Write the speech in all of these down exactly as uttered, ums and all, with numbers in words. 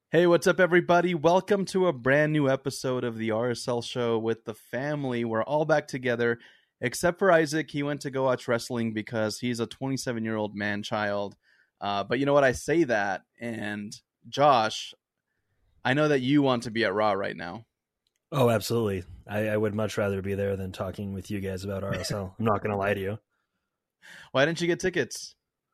Hey, what's up, everybody? Welcome to a brand new episode of the R S L Show with the family. We're all back together, except for Isaac. He went to go watch wrestling because he's a twenty-seven-year-old man-child. Uh, but you know what? I say that, and Josh, I know that you want to be at Raw right now. Oh, absolutely. I, I would much rather be there than talking with you guys about R S L. I'm not going to lie to you. Why didn't you get tickets?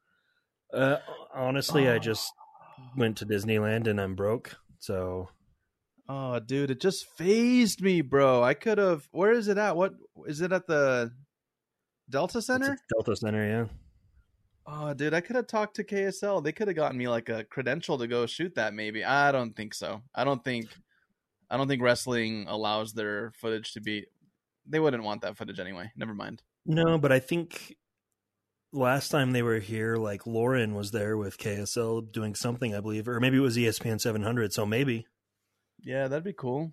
Uh, honestly, oh. I just went to Disneyland and I'm broke. So, oh, dude, it just phased me, bro. I could have. Where is it at? What is it at the Delta Center? Delta Center, yeah. Oh, dude, I could have talked to K S L. They could have gotten me like a credential to go shoot that. Maybe. I don't think so. I don't think. I don't think wrestling allows their footage to be. They wouldn't want that footage anyway. Never mind. No, but I think last time they were here, like Lauren was there with K S L doing something, I believe, or maybe it was E S P N seven hundred. So maybe. Yeah, that'd be cool.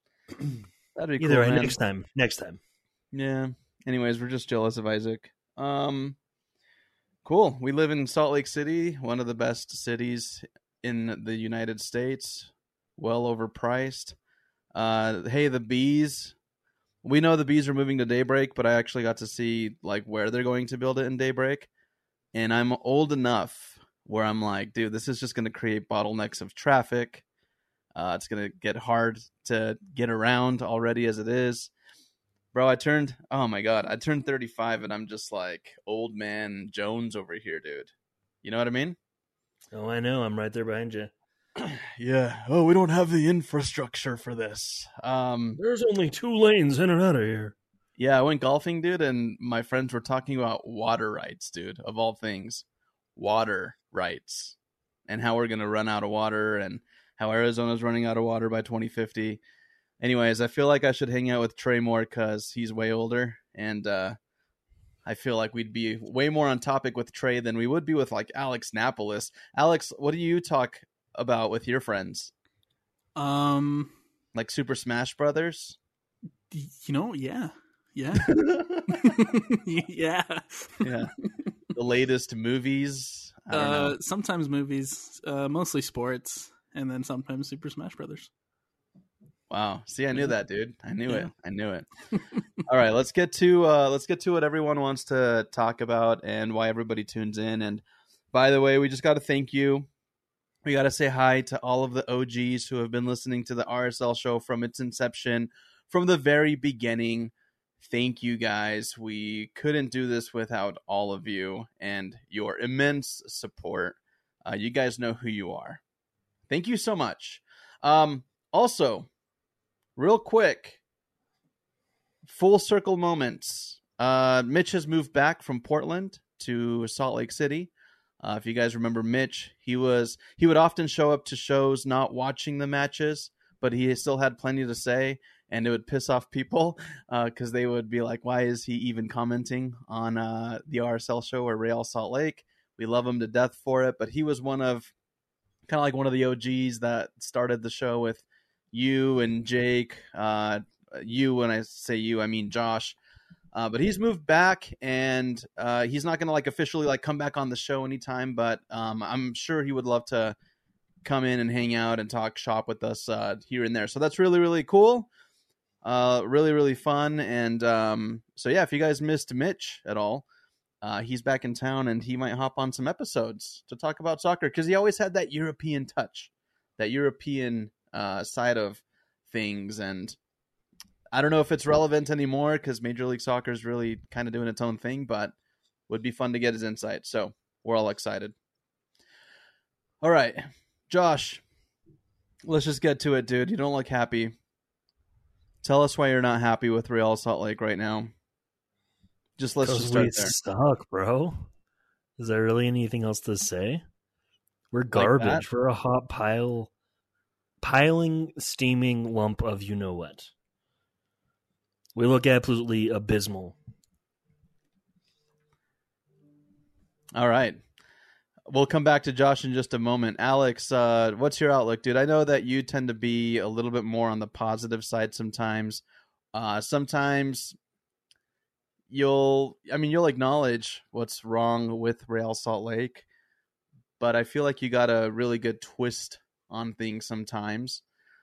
That'd be Either cool. way, man. next time. Next time. Yeah. Anyways, we're just jealous of Isaac. Um. Cool. We live in Salt Lake City, one of the best cities in the United States. Well overpriced. Uh, hey, the Bees. We know the Bees are moving to Daybreak, but I actually got to see like where they're going to build it in Daybreak. And I'm old enough where I'm like, dude, this is just going to create bottlenecks of traffic. Uh, it's going to get hard to get around already as it is. Bro, I turned, oh my God, I turned thirty-five and I'm just like old man Jones over here, dude. You know what I mean? Oh, I know. I'm right there behind you. Yeah. Oh, we don't have the infrastructure for this. Um, There's only two lanes in and out of here. Yeah, I went golfing, dude, and my friends were talking about water rights, dude, of all things. Water rights. And how we're going to run out of water and how Arizona's running out of water by twenty fifty. Anyways, I feel like I should hang out with Trey more because he's way older, and uh, I feel like we'd be way more on topic with Trey than we would be with, like, Alex Napolis. Alex, what do you talk about with your friends? Um, like Super Smash Brothers? You know, yeah, yeah, yeah, yeah. The latest movies. I don't uh, know. Sometimes movies, uh, mostly sports, and then sometimes Super Smash Brothers. Wow. See, I knew that, dude. I knew yeah. it. I knew it. All right, let's get to uh, let's get to what everyone wants to talk about and why everybody tunes in. And by the way, we just got to thank you. We got to say hi to all of the O Gs who have been listening to the R S L show from its inception, from the very beginning. Thank you, guys. We couldn't do this without all of you and your immense support. Uh, you guys know who you are. Thank you so much. Um, also, real quick, full circle moments. Uh, Mitch has moved back from Portland to Salt Lake City. Uh, if you guys remember Mitch, he was he would often show up to shows not watching the matches, but he still had plenty to say, and it would piss off people because uh, they would be like, why is he even commenting on uh, the R S L show or Real Salt Lake? We love him to death for it, but he was one of kind of like one of the O Gs that started the show with you and Jake. Uh, you, when I say you, I mean Josh. Uh, but he's moved back, and uh, he's not going to like officially like come back on the show anytime. But um, I'm sure he would love to come in and hang out and talk shop with us uh, here and there. So that's really really cool, uh, really really fun. And um, so yeah, if you guys missed Mitch at all, uh, he's back in town, and he might hop on some episodes to talk about soccer because he always had that European touch, that European uh, side of things. And I don't know if it's relevant anymore because Major League Soccer is really kind of doing its own thing, but would be fun to get his insight. So we're all excited. All right, Josh, let's just get to it, dude. You don't look happy. Tell us why you're not happy with Real Salt Lake right now. Just let's just start we there. Suck, bro. Is there really anything else to say? We're garbage. Like We're a hot pile, piling, steaming lump of you know what. We look absolutely abysmal. All right. We'll come back to Josh in just a moment. Alex, uh, what's your outlook, dude? I know that you tend to be a little bit more on the positive side sometimes. Uh, sometimes you'll, I mean, you'll acknowledge what's wrong with Real Salt Lake, but I feel like you got a really good twist on things sometimes.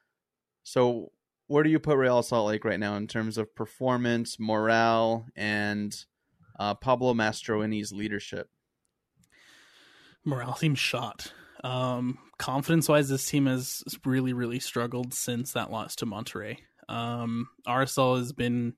So where do you put Real Salt Lake right now in terms of performance, morale, and uh, Pablo Mastroeni's leadership? Morale seems shot. Um, confidence-wise, this team has really, really struggled since that loss to Monterrey. Um, R S L has been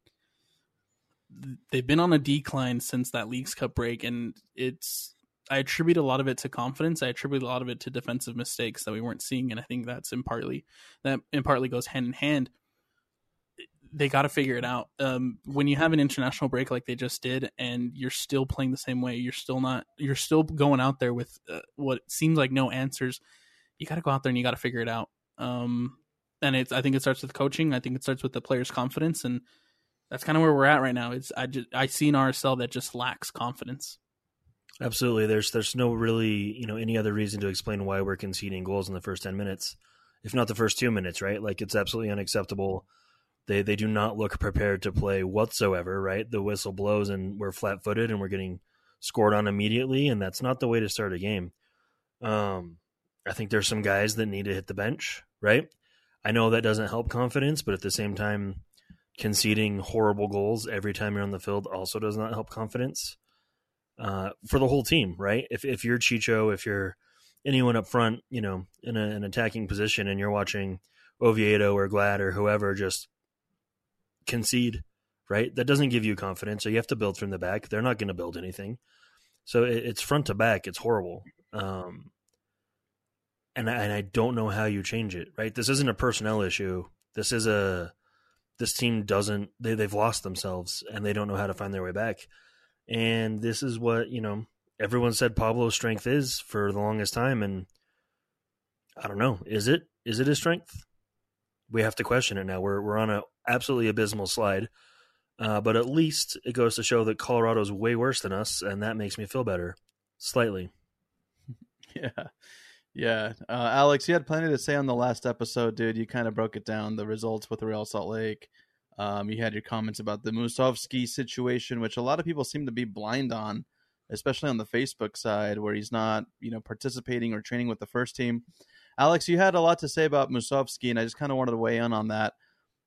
they've been on a decline since that Leagues Cup break, and it's I attribute a lot of it to confidence. I attribute a lot of it to defensive mistakes that we weren't seeing, and I think that's in partly that in partly goes hand in hand. They got to figure it out. Um, when you have an international break like they just did, and you're still playing the same way, you're still not, you're still going out there with uh, what seems like no answers. You got to go out there and you got to figure it out. Um, and it's, I think it starts with coaching. I think it starts with the players' confidence, and that's kind of where we're at right now. It's, I just, I see an R S L that just lacks confidence. Absolutely. There's, there's no really, you know, any other reason to explain why we're conceding goals in the first ten minutes, if not the first two minutes, right? Like, it's absolutely unacceptable. They they do not look prepared to play whatsoever, right? The whistle blows and we're flat-footed and we're getting scored on immediately, and that's not the way to start a game. Um, I think there's some guys that need to hit the bench, right? I know that doesn't help confidence, but at the same time, conceding horrible goals every time you're on the field also does not help confidence uh, for the whole team, right? If if you're Chicho, if you're anyone up front, you know, in a, an attacking position, and you're watching Oviedo or Glad or whoever just concede, right? That doesn't give you confidence. So you have to build from the back. They're not going to build anything. So it, it's front to back. It's horrible. Um, and, I, and I don't know how you change it, right? This isn't a personnel issue. This is a, this team doesn't, they, they've lost themselves and they don't know how to find their way back. And this is what, you know, everyone said Pablo's strength is for the longest time. And I don't know. Is it, is it his strength? We have to question it now. We're we're on a absolutely abysmal slide, uh, but at least it goes to show that Colorado's way worse than us, and that makes me feel better, slightly. Yeah, yeah. Uh, Alex, you had plenty to say on the last episode, dude. You kind of broke it down, the results with Real Salt Lake. Um, you had your comments about the Musovski situation, which a lot of people seem to be blind on, especially on the Facebook side, where he's not, you know, participating or training with the first team. Alex, you had a lot to say about Musovski, and I just kind of wanted to weigh in on that.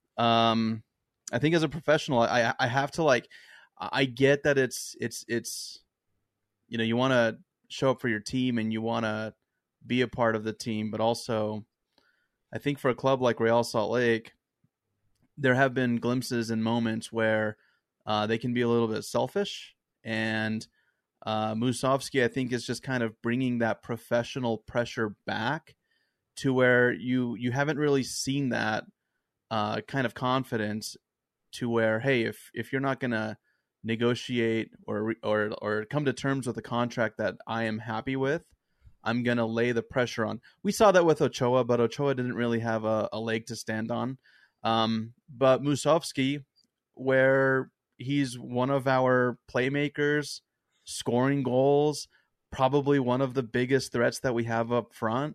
Um, I think as a professional, I I have to like, I get that it's it's it's, you know, you want to show up for your team and you want to be a part of the team, but also, I think for a club like Real Salt Lake, there have been glimpses and moments where uh, they can be a little bit selfish, and uh, Musovski, I think, is just kind of bringing that professional pressure back to where you you haven't really seen that uh, kind of confidence to where, hey, if if you're not going to negotiate or or or come to terms with a contract that I am happy with, I'm going to lay the pressure on. We saw that with Ochoa, but Ochoa didn't really have a, a leg to stand on. Um, but Musovski, where he's one of our playmakers, scoring goals, probably one of the biggest threats that we have up front,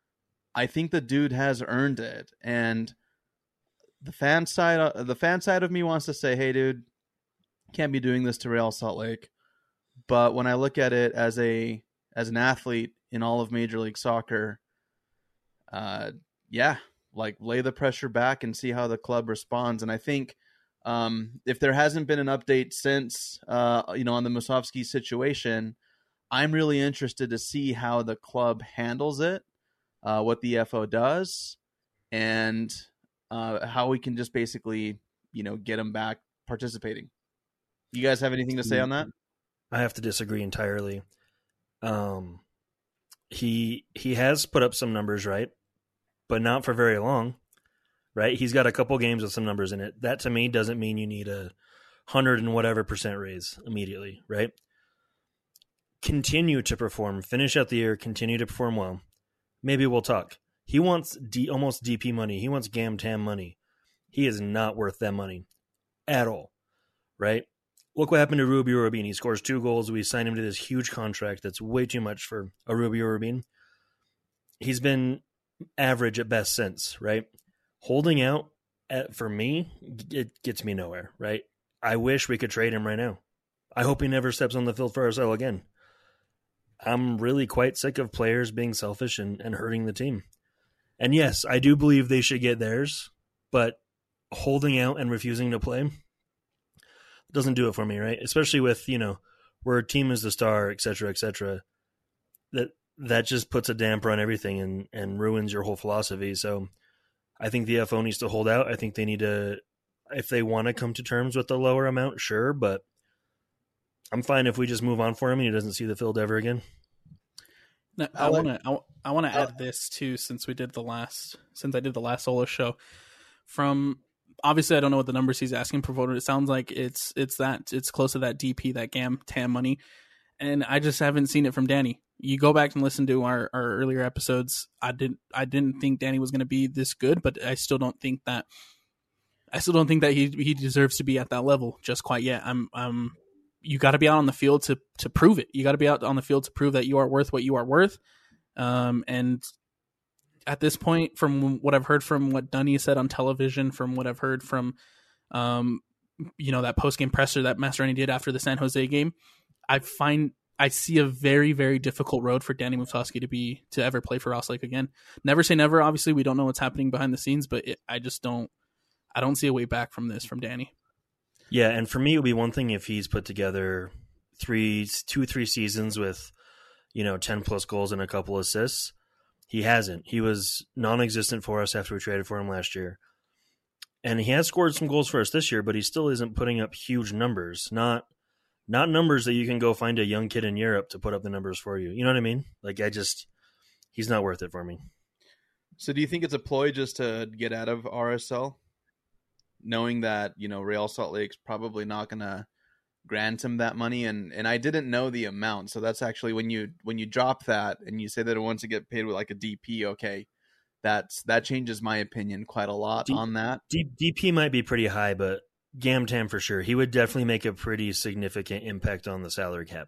I think the dude has earned it. And the fan side, uh, the fan side of me wants to say, hey, dude, can't be doing this to Real Salt Lake. But when I look at it as a as an athlete in all of Major League Soccer, uh, yeah, like lay the pressure back and see how the club responds. And I think um, if there hasn't been an update since, uh, you know, on the Musovski situation, I'm really interested to see how the club handles it. Uh, what the F O does, and uh, how we can just basically, you know, get them back participating. You guys have anything to say on that? I have to disagree entirely. Um, he he has put up some numbers, right, but not for very long, right? He's got a couple games with some numbers in it. That to me doesn't mean you need a hundred and whatever percent raise immediately, right? Continue to perform, finish out the year, continue to perform well. Maybe we'll talk. He wants D, almost D P money. He wants Gam Tam money. He is not worth that money at all, right? Look what happened to Rubio Rubin. He scores two goals. We signed him to this huge contract that's way too much for a Rubio Rubin. He's been average at best since, right? Holding out, at, for me, it gets me nowhere, right? I wish we could trade him right now. I hope he never steps on the field for R S L again. I'm really quite sick of players being selfish and, and hurting the team. And yes, I do believe they should get theirs, but holding out and refusing to play doesn't do it for me, right? Especially with, you know, where a team is the star, et cetera, et cetera. That that just puts a damper on everything and, and ruins your whole philosophy. So I think the F O needs to hold out. I think they need to, if they want to come to terms with the lower amount, sure, but I'm fine if we just move on for him and he doesn't see the field ever again. Now, I want to I, I want to add this too, since we did the last since I did the last solo show. From obviously, I don't know what the numbers he's asking for voter. It sounds like it's it's that it's close to that D P, that G A M T A M money, and I just haven't seen it from Danny. You go back and listen to our, our earlier episodes. I didn't I didn't think Danny was going to be this good, but I still don't think that I still don't think that he he deserves to be at that level just quite yet. I'm I'm. You got to be out on the field to to prove it. You got to be out on the field to prove that you are worth what you are worth. Um, and at this point, from what I've heard from what Dunny said on television, from what I've heard from, um, you know, that post game presser that Mastroeni did after the San Jose game, I find I see a very very difficult road for Danny Musovski to be to ever play for Ross Lake again. Never say never. Obviously, we don't know what's happening behind the scenes, but it, I just don't. I don't see a way back from this from Danny. Yeah, and for me, it would be one thing if he's put together three, two, three seasons with, you know, ten plus goals and a couple assists. He hasn't. He was non-existent for us after we traded for him last year, and he has scored some goals for us this year. But he still isn't putting up huge numbers. Not, not numbers that you can go find a young kid in Europe to put up the numbers for you. You know what I mean? Like I just, he's not worth it for me. So, do you think it's a ploy just to get out of R S L? Knowing that, you know, Real Salt Lake's probably not going to grant him that money. And, and I didn't know the amount. So that's actually when you when you drop that and you say that it wants to get paid with like a D P, okay, that's that changes my opinion quite a lot D- on that. D- DP might be pretty high, but G A M T A M for sure. He would definitely make a pretty significant impact on the salary cap.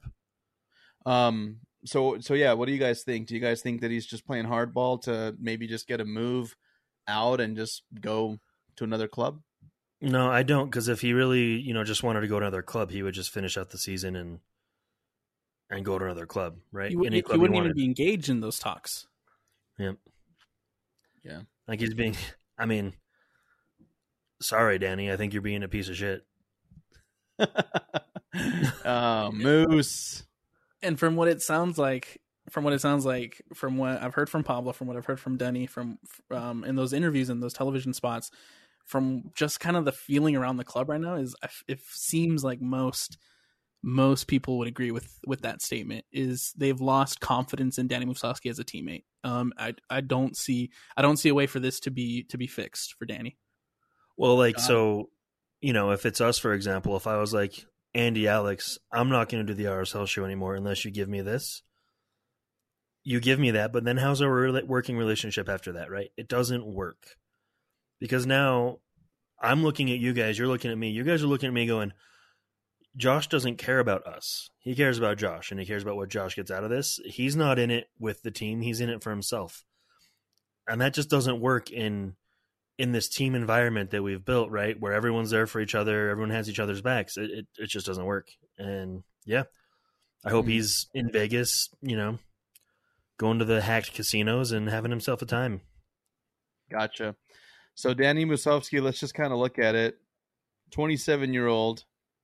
Um. So, so yeah, what do you guys think? Do you guys think that he's just playing hardball to maybe just get a move out and just go to another club? No, I don't, because if he really, you know, just wanted to go to another club, he would just finish out the season and and go to another club, right? He, would, Any club he wouldn't he even be engaged in those talks. Yep. Yeah. Like he's being, I mean, sorry, Danny, I think you're being a piece of shit. uh, Moose. And from what it sounds like, from what it sounds like, from what I've heard from Pablo, from what I've heard from Dunny, from um, in those interviews and those television spots, from just kind of the feeling around the club right now is it seems like most most people would agree with with that statement is they've lost confidence in Danny Musovski as a teammate. Um, I I don't see I don't see a way for this to be to be fixed for Danny. Well, like um, so, you know, if it's us, for example, if I was like Andy Alex, I'm not going to do the R S L show anymore unless you give me this. You give me that, but then how's our working relationship after that, right? It doesn't work. Because now I'm looking at you guys, you're looking at me, you guys are looking at me going, Josh doesn't care about us. He cares about Josh, and he cares about what Josh gets out of this. He's not in it with the team. He's in it for himself. And that just doesn't work in in this team environment that we've built, right, where everyone's there for each other, everyone has each other's backs. It it, it just doesn't work. And, yeah, I hope mm-hmm. he's in Vegas, you know, going to the hacked casinos and having himself a time. Gotcha. So Danny Musovski, let's just kind of look at it. twenty-seven-year-old.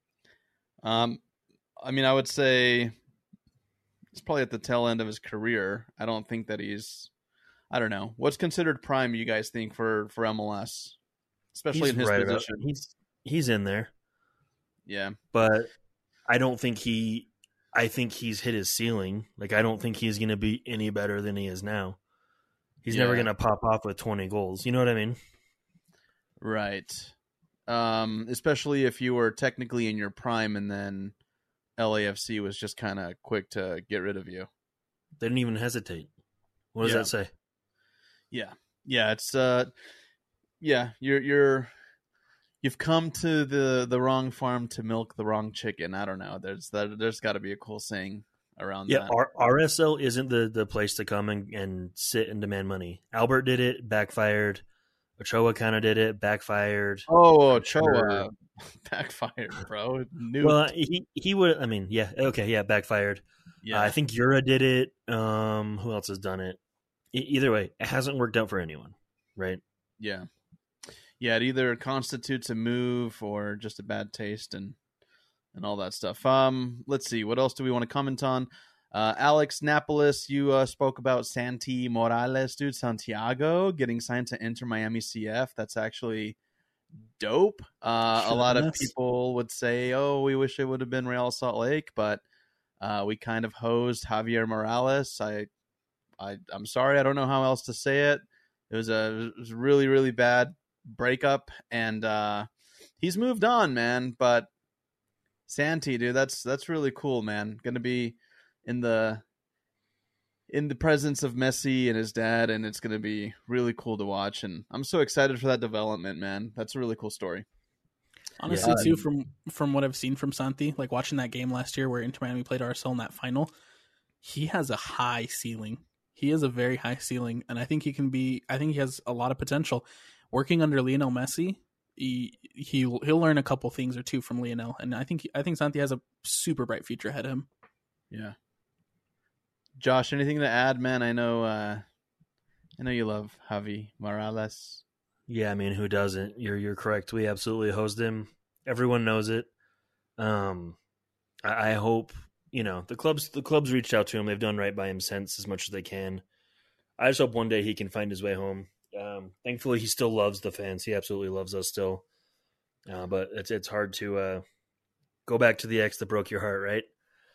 Um, I mean, I would say he's probably at the tail end of his career. I don't think that he's, I don't know. What's considered prime, you guys think, for, for M L S? Especially he's in his right position. About, he's, he's in there. Yeah. But I don't think he, I think he's hit his ceiling. Like, I don't think he's going to be any better than he is now. He's yeah. never going to pop off with twenty goals. You know what I mean? Right. Um, especially if you were technically in your prime and then L A F C was just kind of quick to get rid of you. They didn't even hesitate. What does yeah. that say? Yeah. Yeah, it's uh yeah, you're you're you've come to the the wrong farm to milk the wrong chicken. I don't know. There's that there's got to be a cool saying around yeah, that. Yeah, R S L isn't the the place to come and, and sit and demand money. Albert did it, backfired. Ochoa kind of did it, backfired. Oh, Ochoa backfired, bro. Nuked. Well, he he would. I mean, yeah, okay, yeah, backfired. Yeah, uh, I think Yura did it. Um, who else has done it? either way, it hasn't worked out for anyone, right? Yeah. Yeah, it either constitutes a move or just a bad taste and and all that stuff. Um, let's see. What else do we want to comment on? Uh, Alex Napolis, you uh, spoke about Santi Morales, dude. Santiago getting signed to Inter Miami C F. That's actually dope. Uh, a lot of people would say, oh, we wish it would have been Real Salt Lake, but uh, we kind of hosed Javier Morales. I, I, I'm sorry. I don't know how else to say it. It was a, it was a really, really bad breakup, and uh, he's moved on, man. But Santi, dude, that's that's really cool, man. Going to be in the in the presence of Messi and his dad, and it's going to be really cool to watch. And I'm so excited for that development, man. That's a really cool story. Honestly, yeah. too, from from what I've seen from Santi, like watching that game last year where Inter Miami played R S L in that final, he has a high ceiling. He has a very high ceiling, and I think he can be. I think he has a lot of potential. Working under Lionel Messi, he he'll, he'll learn a couple things or two from Lionel, and I think I think Santi has a super bright future ahead of him. Yeah. Josh, anything to add, man? I know, uh, I know you love Javi Morales. Yeah, I mean, who doesn't? You're you're correct. We absolutely hosed him. Everyone knows it. Um, I, I hope you know the clubs. The clubs reached out to him. They've done right by him since as much as they can. I just hope one day he can find his way home. Um, thankfully, he still loves the fans. He absolutely loves us still. Uh, but it's it's hard to uh, go back to the ex that broke your heart, right?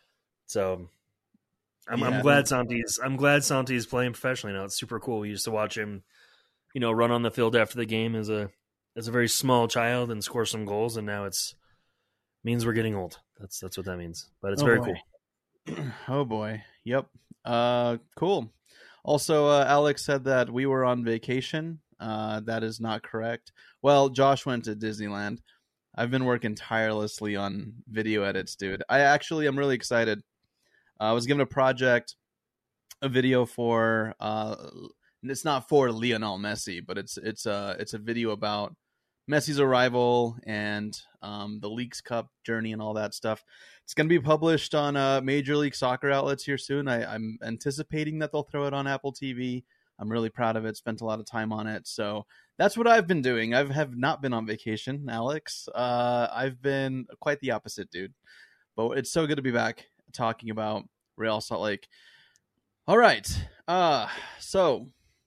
So I'm, yeah, I'm glad Santi's I'm glad Santi's playing professionally now. It's super cool. We used to watch him, you know, run on the field after the game as a as a very small child and score some goals, and now it's means we're getting old. That's that's what that means. But it's oh very boy. cool. Oh boy. Yep. Uh, cool. Also, uh, Alex said that we were on vacation. Uh, that is not correct. Well, Josh went to Disneyland. I've been working tirelessly on video edits, dude. I actually am really excited. Uh, I was given a project, a video for. Uh, it's not for Lionel Messi, but it's it's a it's a video about Messi's arrival and um, the Leagues Cup journey and all that stuff. It's going to be published on uh, Major League Soccer outlets here soon. I, I'm anticipating that they'll throw it on Apple T V. I'm really proud of it. Spent a lot of time on it. So that's what I've been doing. I have not been on vacation, Alex. Uh, I've been quite the opposite, dude. But it's so good to be back talking about Real Salt Lake. All right. Uh, so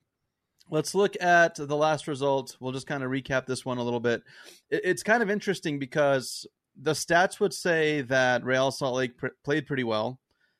let's look at the last result. We'll just kind of recap this one a little bit. It, it's kind of interesting because the stats would say that Real Salt Lake pr- played pretty well.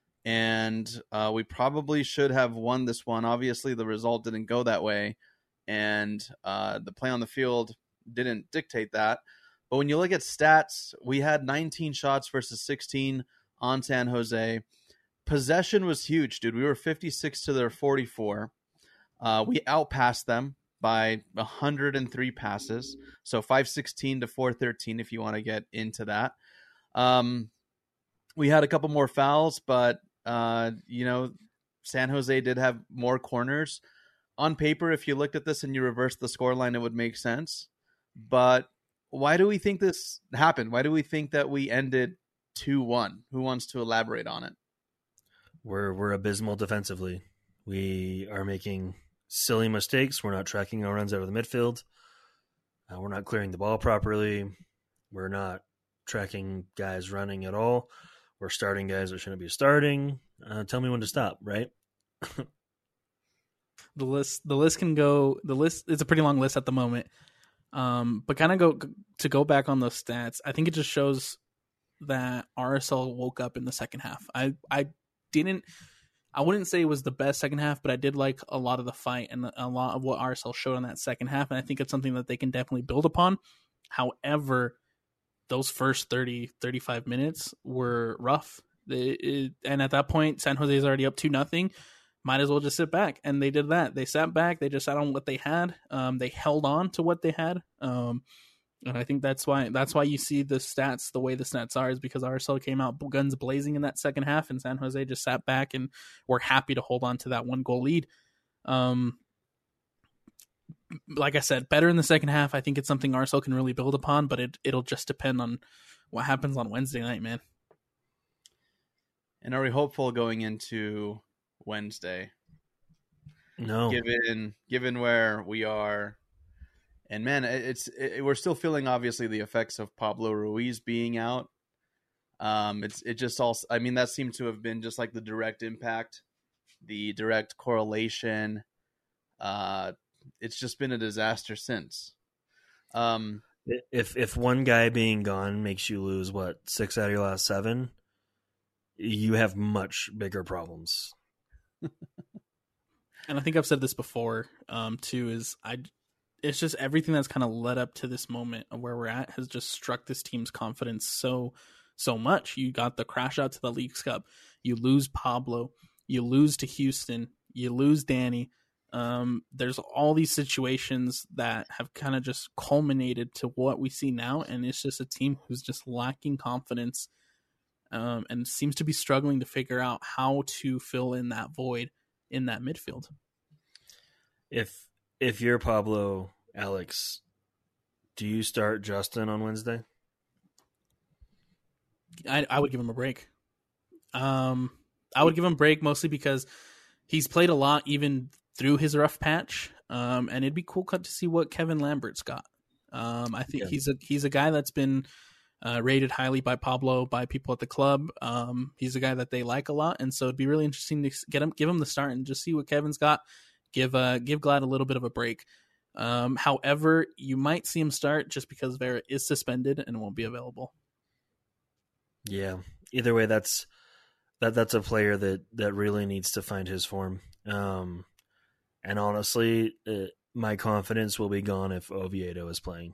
And uh, we probably should have won this one. Obviously, the result didn't go that way. And uh, the play on the field didn't dictate that. But when you look at stats, we had nineteen shots versus sixteen on San Jose. Possession was huge, dude. We were fifty-six to their forty-four. Uh, we outpassed them by one hundred three passes. So five sixteen to four thirteen if you want to get into that. Um, we had a couple more fouls, but Uh, you know, San Jose did have more corners. On paper, if you looked at this and you reversed the scoreline, it would make sense. But why do we think this happened? Why do we think that we ended two one? Who wants to elaborate on it? We're we're abysmal defensively. We are making silly mistakes. We're not tracking our runs out of the midfield. Uh, we're not clearing the ball properly. We're not tracking guys running at all. We're starting guys that shouldn't be starting. Uh, tell me when to stop, right? the list, the list can go. The list is a pretty long list at the moment. Um, but kind of go to go back on those stats. I think it just shows that R S L woke up in the second half. I, I didn't. I wouldn't say it was the best second half, but I did like a lot of the fight and a lot of what R S L showed on that second half, and I think it's something that they can definitely build upon. However, those first thirty, thirty-five minutes were rough. They, it, and at that point, San Jose is already up two nothing. Might as well just sit back. And they did that. They sat back. They just sat on what they had. Um, they held on to what they had. Um, and I think that's why that's why you see the stats the way the stats are, is because R S L came out guns blazing in that second half, and San Jose just sat back and were happy to hold on to that one goal lead. Um, like I said, better in the second half. I think it's something R S L can really build upon, but it, it'll just depend on what happens on Wednesday night, man. And are we hopeful going into Wednesday? No, given given where we are, and man, it's it, we're still feeling obviously the effects of Pablo Ruiz being out. Um, it's it just also, I mean, that seemed to have been just like the direct impact, the direct correlation. Uh, it's just been a disaster since. Um, if if one guy being gone makes you lose what six out of your last seven, you have much bigger problems. And I think I've said this before, um, too. Is I, it's just everything that's kind of led up to this moment of where we're at has just struck this team's confidence so so much. You got the crash out to the Leagues Cup. You lose Pablo. You lose to Houston. You lose Danny. Um, there's all these situations that have kind of just culminated to what we see now, and it's just a team who's just lacking confidence, um, and seems to be struggling to figure out how to fill in that void in that midfield. If if you're Pablo, Alex, do you start Justin on Wednesday? I, I would give him a break. Um, I would give him a break mostly because he's played a lot even through his rough patch, um, and it'd be cool to see what Kevin Lambert's got. Um, I think yeah. he's a he's a guy that's been uh, rated highly by Pablo, by people at the club. Um, he's a guy that they like a lot, and so it'd be really interesting to get him, give him the start, and just see what Kevin's got. Give uh, give Glad a little bit of a break. Um, however, you might see him start just because Vera is suspended and won't be available. Yeah. Either way, that's that that's a player that, that really needs to find his form. Um, and honestly, uh, my confidence will be gone if Oviedo is playing.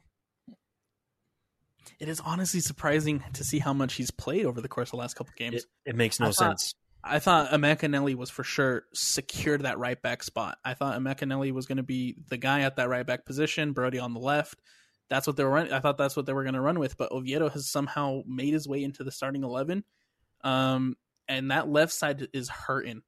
It is honestly surprising to see how much he's played over the course of the last couple of games. It, it makes no I sense. Thought, I thought Emekaneli was for sure secured that right back spot. I thought Emekaneli was going to be the guy at that right back position, Brody on the left. That's what they were running. I thought that's what they were going to run with, but Oviedo has somehow made his way into the starting eleven. Um, and that left side is hurting.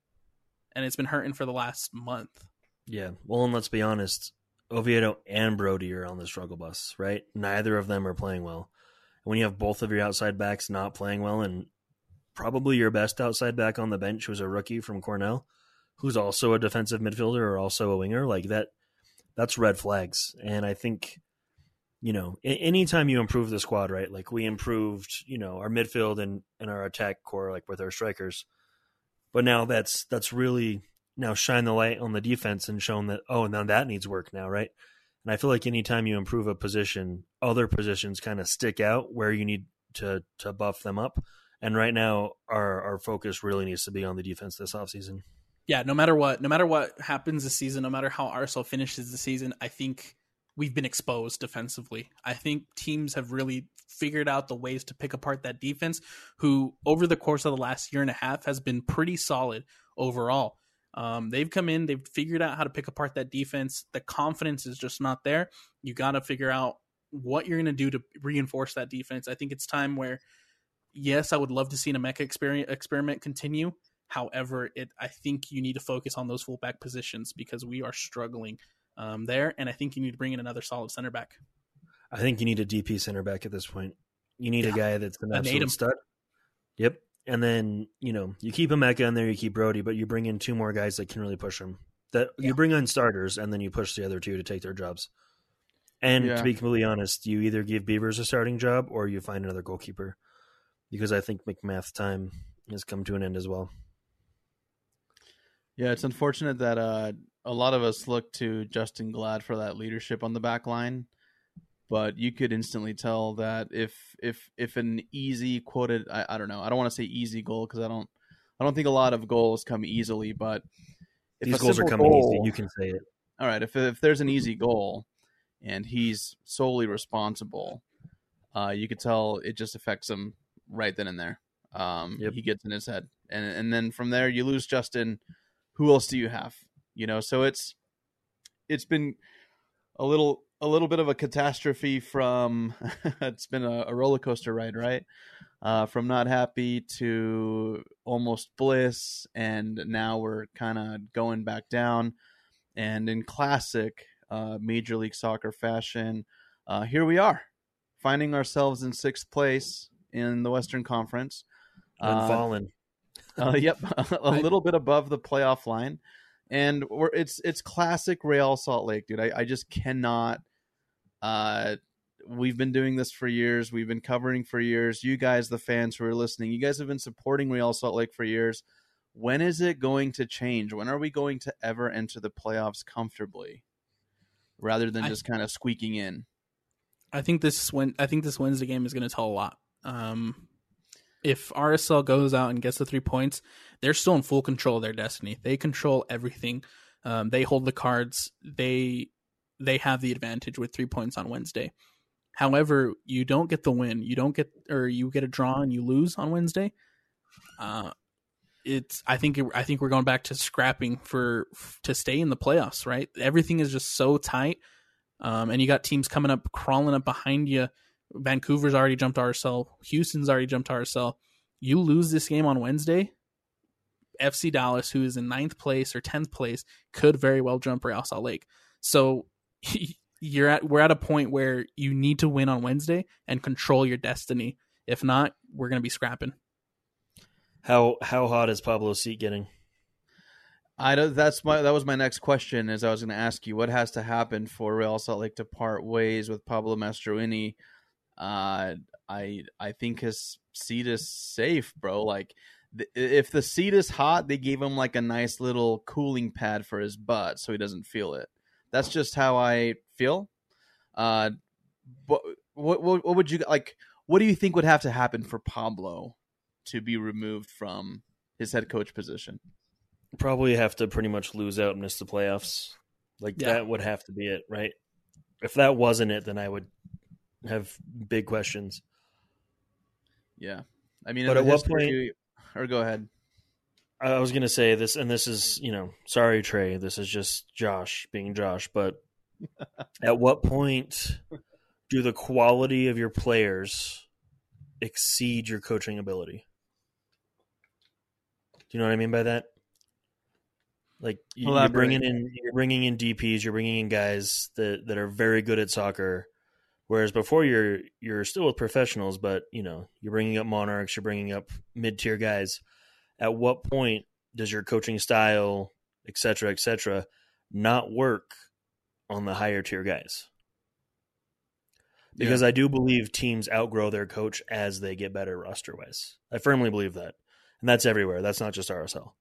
And it's been hurting for the last month. Yeah. Well, and let's be honest, Oviedo and Brody are on the struggle bus, right? Neither of them are playing well. And when you have both of your outside backs not playing well, and probably your best outside back on the bench was a rookie from Cornell, who's also a defensive midfielder or also a winger, like that, that's red flags. And I think, you know, anytime you improve the squad, right? Like we improved, you know, our midfield and, and our attack core, like with our strikers. But now that's that's really now shine the light on the defense and shown that, oh, now that needs work now, right? And I feel like anytime you improve a position, other positions kind of stick out where you need to to buff them up. And right now, our our focus really needs to be on the defense this offseason. Yeah, no matter what, no matter what happens this season, no matter how Arsenal finishes the season, I think we've been exposed defensively. I think teams have really figured out the ways to pick apart that defense, who over the course of the last year and a half has been pretty solid overall. Um, they've come in, they've figured out how to pick apart that defense. The confidence is just not there. You got to figure out what you're going to do to reinforce that defense. I think it's time where, yes, I would love to see an Emeka experiment, experiment continue. However, it I think you need to focus on those fullback positions because we are struggling um, there, and I think you need to bring in another solid center back. I think you need a D P center back at this point. You need yeah. a guy that's an absolute stud. Yep. And then, you know, you keep Emeka in there, you keep Brody, but you bring in two more guys that can really push them. That yeah. You bring in starters, and then you push the other two to take their jobs. And yeah. to be completely honest, you either give Beavers a starting job or you find another goalkeeper. Because I think McMath's time has come to an end as well. Yeah, it's unfortunate that uh, a lot of us look to Justin Glad for that leadership on the back line. But you could instantly tell that if if if an easy quoted, I, I don't know, I don't want to say easy goal because I don't I don't think a lot of goals come easily. But if these goals are coming goal, easy, you can say it. All right, if if there's an easy goal and he's solely responsible, uh, you could tell it just affects him right then and there. Um, yep. He gets in his head, and and then from there you lose Justin. Who else do you have? You know, so it's it's been a little. A little bit of a catastrophe from it's been a, a roller coaster ride, right? Uh, from not happy to almost bliss, and now we're kind of going back down. And in classic uh, Major League Soccer fashion, uh, here we are, finding ourselves in sixth place in the Western Conference. And uh, fallen. uh, yep, a little bit above the playoff line. And we're, it's it's classic Real Salt Lake, dude. I, I just cannot. Uh, we've been doing this for years. We've been covering for years. You guys, the fans who are listening, you guys have been supporting Real Salt Lake for years. When is it going to change? When are we going to ever enter the playoffs comfortably, rather than just I, kind of squeaking in? I think this when I think this Wednesday game is going to tell a lot. Um, if R S L goes out and gets the three points, they're still in full control of their destiny. They control everything. Um, they hold the cards. They they have the advantage with three points on Wednesday. However, you don't get the win. You don't get, or you get a draw and you lose on Wednesday. Uh, it's. I think. I think we're going back to scrapping for to stay in the playoffs. Right. Everything is just so tight, um, and you got teams coming up, crawling up behind you. Vancouver's already jumped R S L. Houston's already jumped R S L. You lose this game on Wednesday, F C Dallas, who is in ninth place or tenth place, could very well jump Real Salt Lake. So you're at we're at a point where you need to win on Wednesday and control your destiny. If not, we're going to be scrapping. How how hot is Pablo's seat getting? I don't. That's my. That was my next question. Is I was going to ask you what has to happen for Real Salt Lake to part ways with Pablo Mastroeni. Uh, I I think his seat is safe, bro. Like, th- if the seat is hot, they gave him like a nice little cooling pad for his butt, so he doesn't feel it. That's just how I feel. Uh, but what what, what would you like? What do you think would have to happen for Pablo to be removed from his head coach position? Probably have to pretty much lose out and miss the playoffs. Like yeah. That would have to be it, right? If that wasn't it, then I would have big questions. Yeah. I mean, but at what point, or go ahead. I was going to say this, and this is, you know, sorry, Trey, this is just Josh being Josh, but at what point do the quality of your players exceed your coaching ability? Do you know what I mean by that? Like you're bringing in, you're bringing in D Ps, you're bringing in guys that, that are very good at soccer. Whereas before you're you're still with professionals, but you know you're bringing up Monarchs, you're bringing up mid tier guys. At what point does your coaching style, et cetera, et cetera, not work on the higher tier guys? Because yeah. I do believe teams outgrow their coach as they get better roster wise. I firmly believe that, and that's everywhere. That's not just R S L.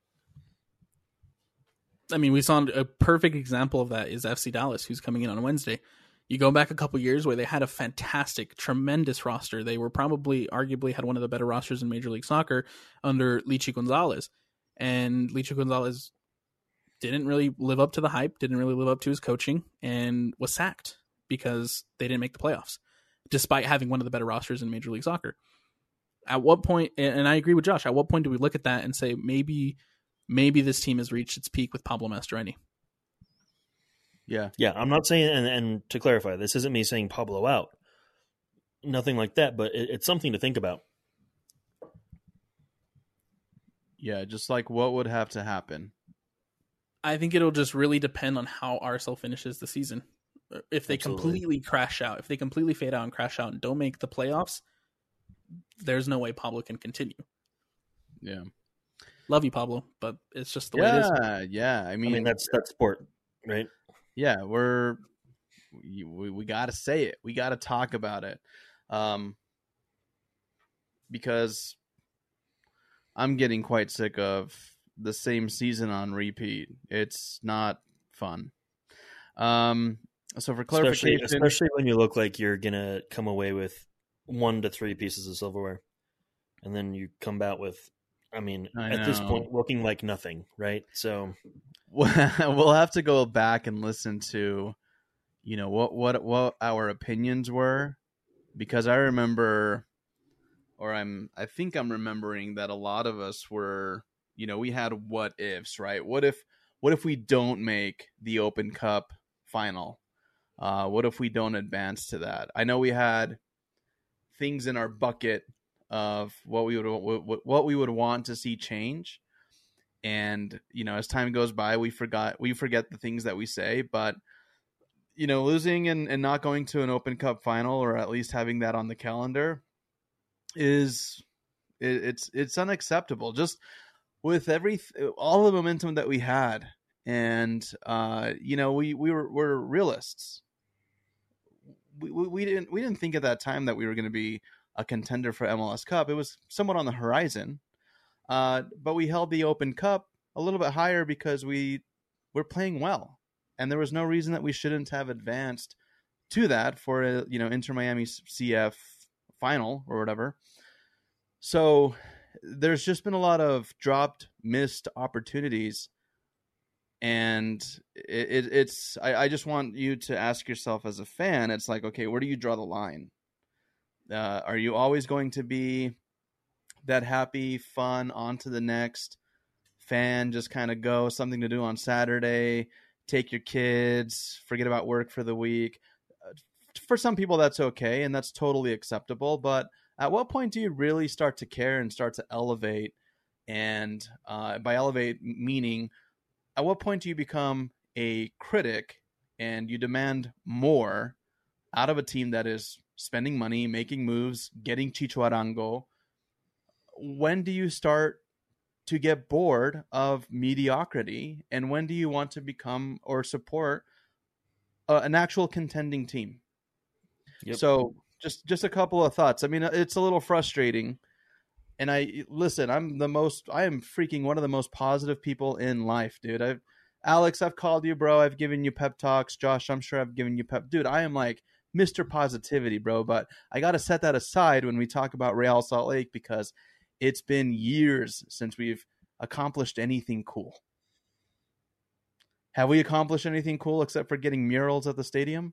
I mean, we saw a perfect example of that is F C Dallas, who's coming in on Wednesday. You go back a couple years where they had a fantastic, tremendous roster. They were probably, arguably, had one of the better rosters in Major League Soccer under Lichi Gonzalez. And Lichi Gonzalez didn't really live up to the hype, didn't really live up to his coaching, and was sacked because they didn't make the playoffs, despite having one of the better rosters in Major League Soccer. At what point, and I agree with Josh, at what point do we look at that and say, maybe maybe this team has reached its peak with Pablo Mastroeni? Yeah. Yeah, I'm not saying, and, and to clarify, this isn't me saying Pablo out. Nothing like that, but it, it's something to think about. Yeah, just like what would have to happen? I think it'll just really depend on how R S L finishes the season. If they Absolutely. completely crash out, if they completely fade out and crash out and don't make the playoffs, there's no way Pablo can continue. Yeah. Love you, Pablo, but it's just the yeah, way it is. Yeah, yeah. I mean, I mean that's that's sport, right? Yeah, we're we we, we got to say it. We got to talk about it, um, because I'm getting quite sick of the same season on repeat. It's not fun. Um, so for clarification, especially, especially when you look like you're gonna come away with one to three pieces of silverware, and then you come out with, I mean, I at know. this point, looking like nothing, right? So we'll have to go back and listen to, you know, what what what our opinions were, because I remember, or I'm I think I'm remembering that a lot of us were, you know, we had what ifs, right? What if what if we don't make the Open Cup final? Uh, what if we don't advance to that? I know we had things in our bucket of what we would what we would want to see change, and you know, as time goes by, we forgot we forget the things that we say. But you know, losing and, and not going to an Open Cup final, or at least having that on the calendar, is it, it's it's unacceptable. Just with every all the momentum that we had and uh, you know, we we were we're realists. We, we we didn't we didn't think at that time that we were going to be a contender for M L S Cup. It was somewhat on the horizon, uh, but we held the Open Cup a little bit higher because we were playing well, and there was no reason that we shouldn't have advanced to that for a, you know, Inter Miami C F final or whatever. So there's just been a lot of dropped, missed opportunities, and it, it, it's I, I just want you to ask yourself as a fan, it's like, okay, where do you draw the line? Uh, are you always going to be that happy, fun, on to the next fan, just kind of go, something to do on Saturday, take your kids, forget about work for the week? For some people, that's okay, and that's totally acceptable. But at what point do you really start to care and start to elevate? And uh, by elevate, meaning, at what point do you become a critic and you demand more out of a team that is spending money, making moves, getting Chicho Arango? When do you start to get bored of mediocrity? And when do you want to become or support uh, an actual contending team? Yep. So just, just a couple of thoughts. I mean, it's a little frustrating. And I listen, I'm the most, I am freaking one of the most positive people in life, dude. I've, Alex, I've called you, bro. I've given you pep talks. Josh, I'm sure I've given you pep. Dude, I am like Mister Positivity, bro. But I got to set that aside when we talk about Real Salt Lake, because it's been years since we've accomplished anything cool. Have we accomplished anything cool except for getting murals at the stadium?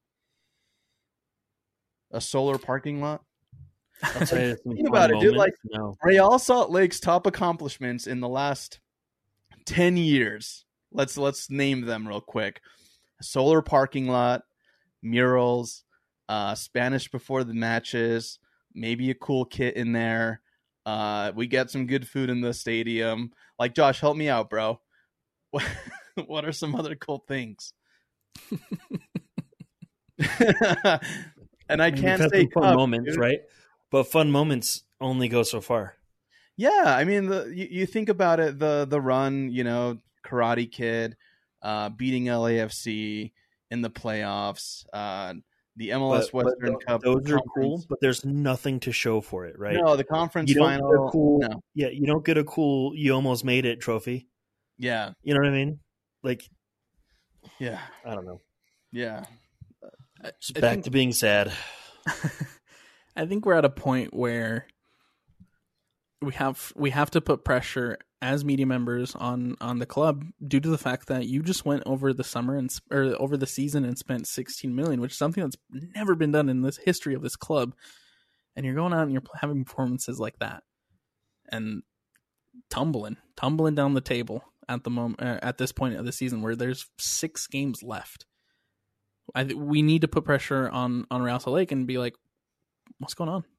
A solar parking lot? I'll tell you Think about it, dude. Like, no. Real Salt Lake's top accomplishments in the last ten years. Let's let's name them real quick: a solar parking lot, murals, uh, Spanish before the matches, maybe a cool kit in there. Uh, we get some good food in the stadium. Like, Josh, help me out, bro. What are some other cool things? And I, I mean, can't say fun cup, moments, dude. Right? But fun moments only go so far. Yeah, I mean, the you, you think about it, the the run, you know, Karate Kid, uh, beating L A F C in the playoffs, uh, the M L S but, Western but Cup. Those are cool, but there's nothing to show for it, right? No, the conference you don't final. Get a cool, no. Yeah, you don't get a cool "you almost made it" trophy. Yeah, you know what I mean? Like, yeah, I don't know. Yeah, just back think, to being sad. I think we're at a point where we have we have to put pressure as media members on on the club, due to the fact that you just went over the summer and or over the season and spent sixteen million, which is something that's never been done in this history of this club. And you're going out and you're having performances like that and tumbling, tumbling down the table at the moment, uh, at this point of the season where there's six games left. I th- we need to put pressure on on Real Salt Lake and be like, what's going on?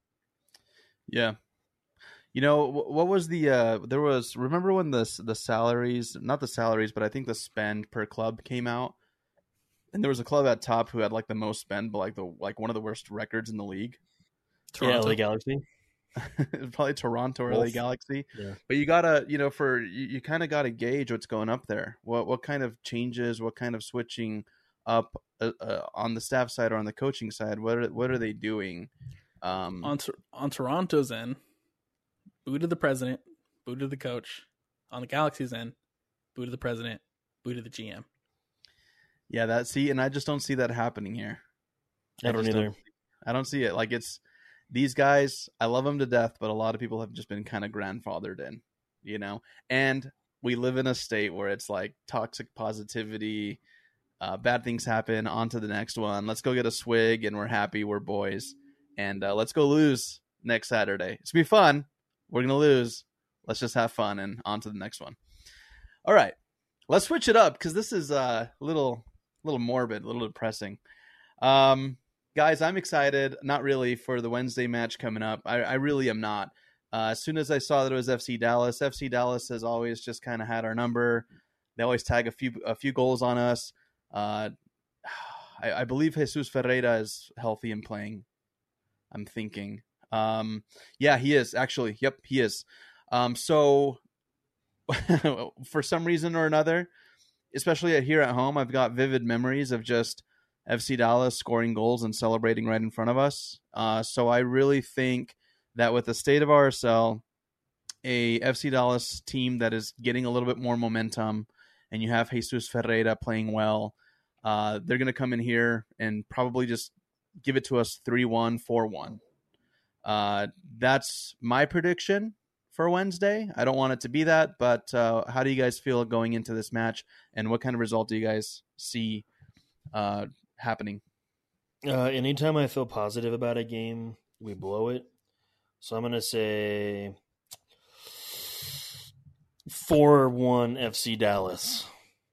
Yeah. You know, what was the, uh, there was, remember when the, the salaries, not the salaries, but I think the spend per club came out, and there was a club at top who had like the most spend, but like the, like one of the worst records in the league. Toronto. Yeah, L A Galaxy. Probably Toronto or L A Galaxy. Yeah. But you gotta, you know, for, you, you kind of gotta gauge what's going up there. What, what kind of changes, what kind of switching up uh, uh, on the staff side or on the coaching side? What are, what are they doing? Um, on, on Toronto's end, boo to the president, boo to the coach. On the Galaxy's end, boo to the president, boo to the G M. Yeah, that see, and I just don't see that happening here. I don't either. Don't, I don't see it. Like, it's these guys, I love them to death, but a lot of people have just been kind of grandfathered in, you know? And we live in a state where it's like toxic positivity, uh, bad things happen, on to the next one. Let's go get a swig and we're happy, we're boys. And uh, let's go lose next Saturday. It's going to be fun. We're going to lose. Let's just have fun and on to the next one. All right. Let's switch it up because this is uh, a little little morbid, a little depressing. Um, guys, I'm excited. Not really for the Wednesday match coming up. I, I really am not. Uh, as soon as I saw that it was F C Dallas, F C Dallas has always just kind of had our number. They always tag a few a few goals on us. Uh, I, I believe Jesus Ferreira is healthy and playing. I'm thinking. Um, yeah, he is actually. Yep, he is. Um, so for some reason or another, especially here at home, I've got vivid memories of just F C Dallas scoring goals and celebrating right in front of us. Uh, so I really think that with the state of R S L, a F C Dallas team that is getting a little bit more momentum, and you have Jesus Ferreira playing well, uh, they're going to come in here and probably just give it to us three one, four one. Uh, that's my prediction for Wednesday. I don't want it to be that, but uh, how do you guys feel going into this match, and what kind of result do you guys see uh, happening? Uh, anytime I feel positive about a game, we blow it. So I'm going to say four one F C Dallas.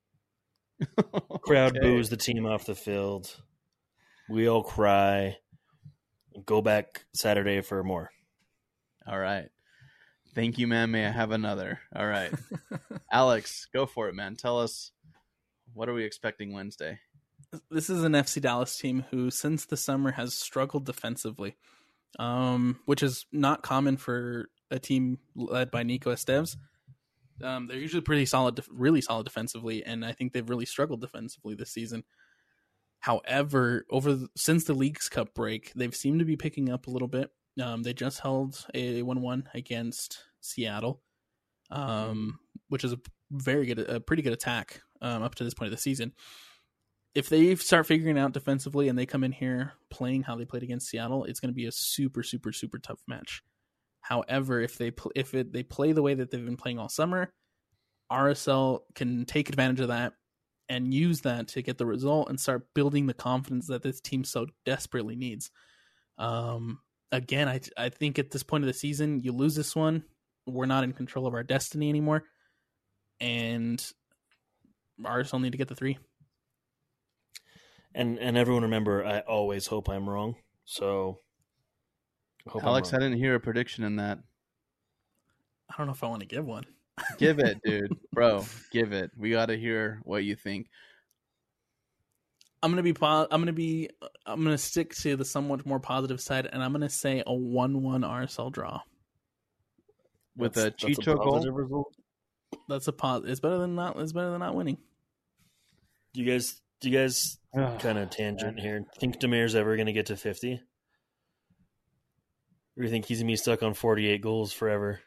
Crowd Okay. boos the team off the field. We all cry. Go back Saturday for more. All right. Thank you, man. May I have another? All right. Alex, go for it, man. Tell us, what are we expecting Wednesday? This is an F C Dallas team who, since the summer, has struggled defensively, um, which is not common for a team led by Nico Esteves. Um, they're usually pretty solid, really solid defensively, and I think they've really struggled defensively this season. However, over the, since the Leagues Cup break, they've seemed to be picking up a little bit. Um, they just held a one one against Seattle, um, which is a very good, a pretty good attack um, up to this point of the season. If they start figuring out defensively and they come in here playing how they played against Seattle, it's going to be a super, super, super tough match. However, if they pl- if it, they play the way that they've been playing all summer, R S L can take advantage of that and use that to get the result and start building the confidence that this team so desperately needs. Um, again, I I think at this point of the season, you lose this one, we're not in control of our destiny anymore, and R S L need to get the three. And and everyone remember, I always hope I'm wrong. So, I hope Alex, I'm I wrong. didn't hear a prediction in that. I don't know if I want to give one. Give it, dude. Bro, give it. We got to hear what you think. I'm gonna be po- I'm gonna be I'm gonna stick to the somewhat more positive side, and I'm gonna say a one one R S L draw. With That's- a that's Chicho goal? positive result. That's a pos- It's better than not. It's better than not winning. Do you guys? Do you guys kind of tangent here? Think Demir's ever going to get to fifty? Or do you think he's going to be stuck on forty-eight goals forever?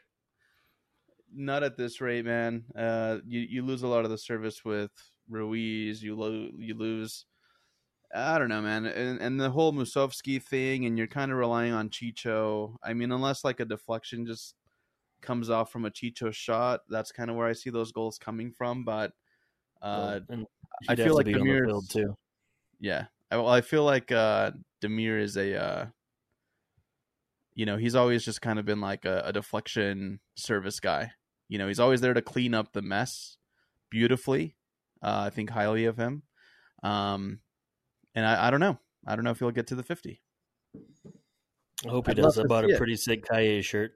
Not at this rate, man. Uh, you you lose a lot of the service with Ruiz. You lo- you lose. I don't know, man. And, and the whole Musovski thing, and you're kind of relying on Chicho. I mean, unless like a deflection just comes off from a Chicho shot, that's kind of where I see those goals coming from. But uh, And I he'd have feel to like be on the Demir's- field too. yeah, I, well, I feel like uh, Demir is a, uh, you know, he's always just kind of been like a, a deflection service guy. You know, he's always there to clean up the mess beautifully. Uh, I think highly of him. Um, and I, I don't know. I don't know if he'll get to the fifty. I hope he I'd does. love I to bought see a it. pretty sick Kaye shirt.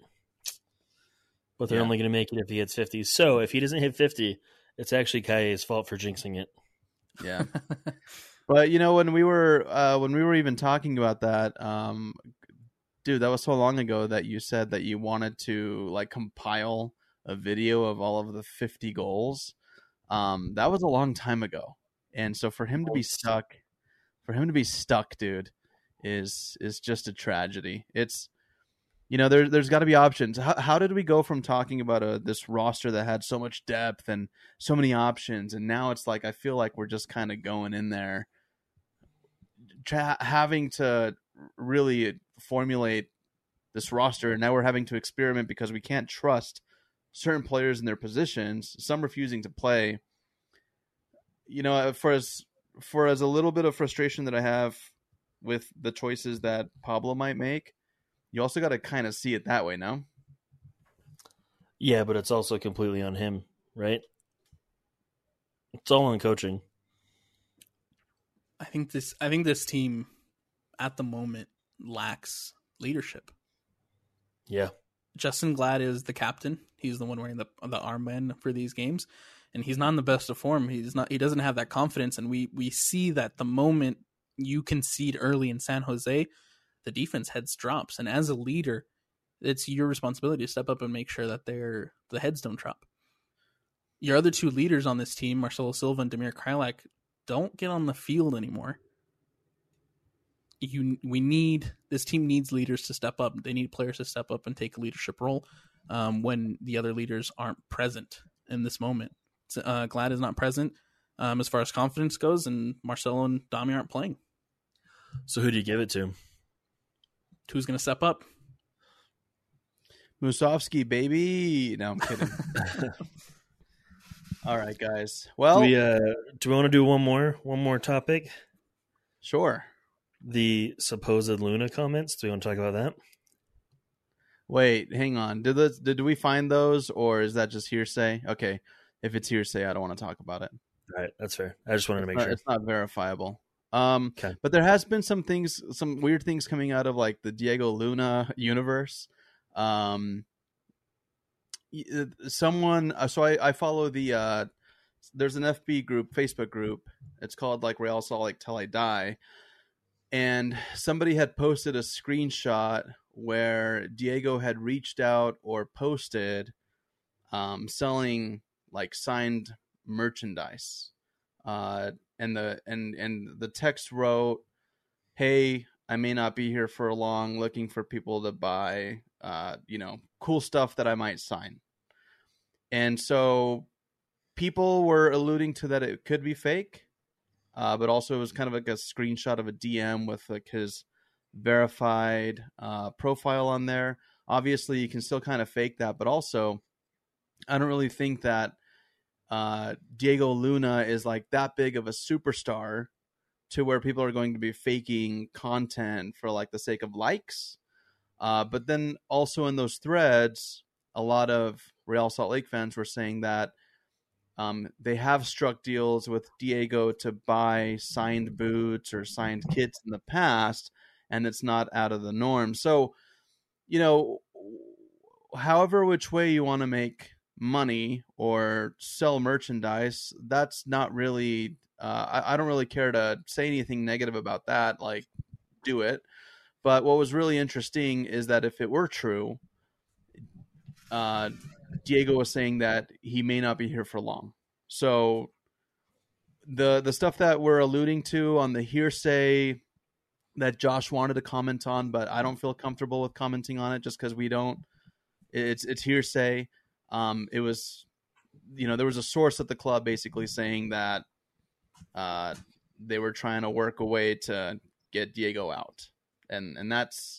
But they're Yeah. only going to make it if he hits fifty. So if he doesn't hit fifty, it's actually Kaye's fault for jinxing it. Yeah. But you know, when we were uh, when we were even talking about that, um, dude, that was so long ago that you said that you wanted to like compile a video of all of the fifty goals. Um, that was a long time ago, and so for him to be stuck, for him to be stuck, dude, is is just a tragedy. It's, you know, there there's got to be options. How how did we go from talking about a this roster that had so much depth and so many options, and now it's like I feel like we're just kind of going in there, tra- having to really formulate this roster, and now we're having to experiment because we can't trust certain players in their positions, some refusing to play. You know, for as for as a little bit of frustration that I have with the choices that Pablo might make, you also got to kind of see it that way, no? Yeah, but it's also completely on him, right? It's all on coaching. I think this. I think this team, at the moment, lacks leadership. Yeah. Justin Glad is the captain. He's the one wearing the the armband for these games, and he's not in the best of form. He's not. He doesn't have that confidence, and we we see that the moment you concede early in San Jose, the defense heads drops, and as a leader, it's your responsibility to step up and make sure that their the heads don't drop. your other two leaders on this team, Marcelo Silva and Damir Kreilach, don't get on the field anymore. You, we need this team needs leaders to step up. They need players to step up and take a leadership role um, when the other leaders aren't present in this moment. Uh, Glad is not present um, as far as confidence goes, and Marcelo and Dami aren't playing. So who do you give it to? Who's going to step up? Musovski, baby. No, I'm kidding. All right, guys. Well, do we, uh, do we want to do one more one more topic? Sure. The supposed Luna comments. Do we want to talk about that? Wait, hang on. Did the, did we find those, or is that just hearsay? Okay, if it's hearsay, I don't want to talk about it. All right, that's fair. I just wanted to make it's sure not, it's not verifiable. Um, okay. But there has been some things, some weird things coming out of like the Diego Luna universe. Um, someone, so I, I follow the. Uh, there's an F B group, Facebook group. It's called like Real Salt Lake Till I Die. And somebody had posted a screenshot where Diego had reached out or posted um, selling like signed merchandise. Uh, and the and, and the text wrote, "Hey, I may not be here for long, looking for people to buy, uh, you know, cool stuff that I might sign." And so people were alluding to that it could be fake. Uh, but also it was kind of like a screenshot of a D M with like his verified uh, profile on there. Obviously, you can still kind of fake that, but also I don't really think that uh, Diego Luna is like that big of a superstar to where people are going to be faking content for like the sake of likes. Uh, but then also in those threads, a lot of Real Salt Lake fans were saying that Um, they have struck deals with Diego to buy signed boots or signed kits in the past, and it's not out of the norm. So, you know, however which way you want to make money or sell merchandise, that's not really, uh, I, I don't really care to say anything negative about that. Like, do it. But what was really interesting is that if it were true, uh, Diego was saying that he may not be here for long. So the the stuff that we're alluding to on the hearsay that Josh wanted to comment on, but I don't feel comfortable with commenting on it just because we don't. It's it's hearsay. Um, it was, you know, there was a source at the club basically saying that uh, they were trying to work a way to get Diego out, and and that's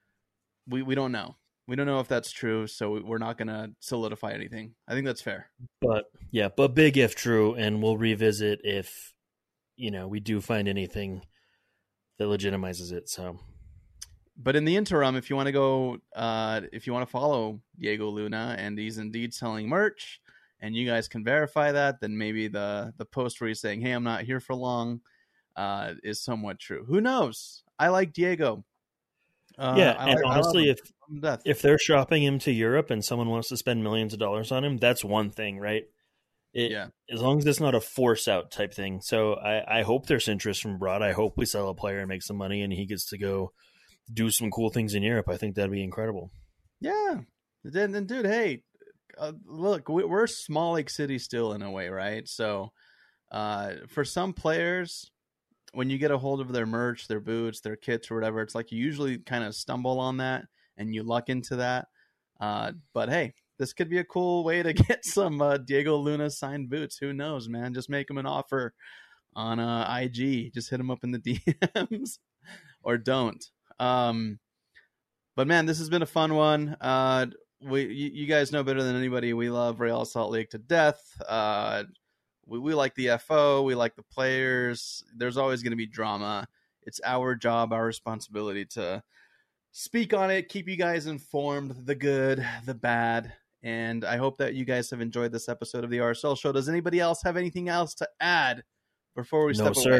we we don't know. We don't know if that's true, so we're not going to solidify anything. I think that's fair. But yeah, but big if true, and we'll revisit if, you know, we do find anything that legitimizes it. So, but in the interim, if you want to go, uh, if you want to follow Diego Luna and he's indeed selling merch, and you guys can verify that, then maybe the the post where he's saying, "Hey, I'm not here for long," uh, is somewhat true. Who knows? I like Diego. Uh, yeah, I, and I, honestly, I if if they're shopping him to Europe and someone wants to spend millions of dollars on him, that's one thing, right? It, yeah. As long as it's not a force out type thing. So I, I hope there's interest from abroad. I hope we sell a player and make some money, and he gets to go do some cool things in Europe. I think that'd be incredible. Yeah, then, then dude, hey, uh, look, we're a small lake city still in a way, right? So uh, for some players, when you get a hold of their merch, their boots, their kits or whatever, it's like you usually kind of stumble on that and you luck into that. Uh, but hey, this could be a cool way to get some uh, Diego Luna signed boots. Who knows, man? Just make him an offer on uh, I G. Just hit him up in the D Ms or don't. Um, but man, this has been a fun one. Uh, we, you, you guys know better than anybody. We love Real Salt Lake to death. Uh, We, we like the F O. We like the players. There's always going to be drama. It's our job, our responsibility to speak on it, keep you guys informed, the good, the bad. And I hope that you guys have enjoyed this episode of the R S L Show. Does anybody else have anything else to add before we no, step sir. away?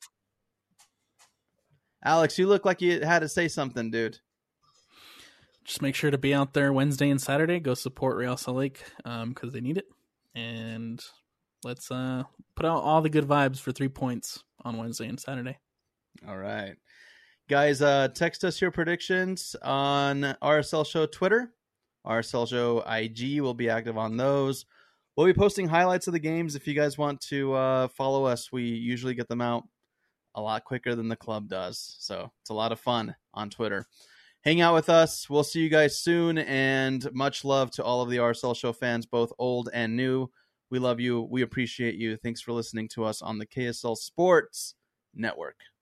Alex, you look like you had to say something, dude. Just make sure to be out there Wednesday and Saturday. Go support Real Salt Lake um, because they need it. And let's uh, put out all the good vibes for three points on Wednesday and Saturday. All right. Guys, uh, text us your predictions on R S L Show Twitter. R S L Show I G will be active on those. we'll be posting highlights of the games. If you guys want to uh, follow us, we usually get them out a lot quicker than the club does. So it's a lot of fun on Twitter. Hang out with us. We'll see you guys soon, and much love to all of the R S L Show fans, both old and new. We love you. We appreciate you. Thanks for listening to us on the K S L Sports Network.